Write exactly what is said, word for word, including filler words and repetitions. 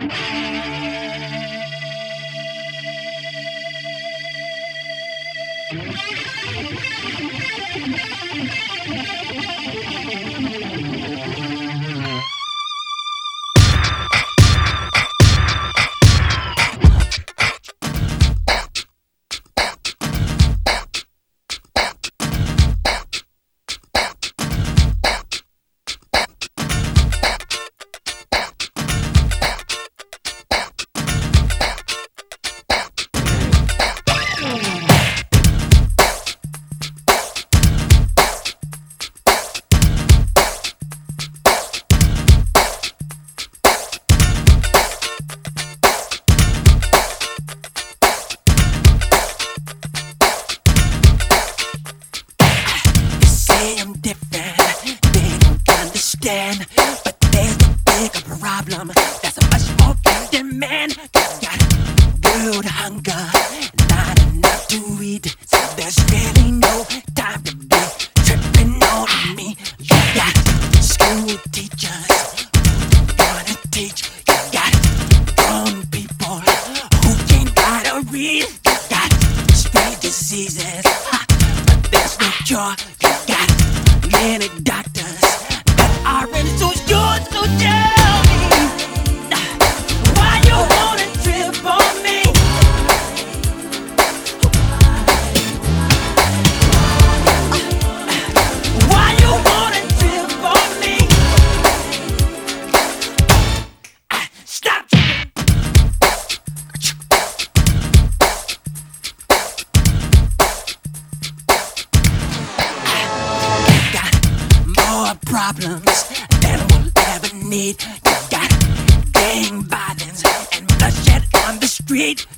But there's a bigger problem that's much more in demand. Got world hunger, not enough to eat, so there's really no time to be tripping on me. You got school teachers who wanna teach. You got grown people who can't gotta read. You got strange diseases, ha, but there's no cure. You got many doctors are in, so yours, so tell me why you wanna trip on me. Why you wanna trip on me? Stop. Got more problems than we'll ever need. You got gang violence and bloodshed on the street.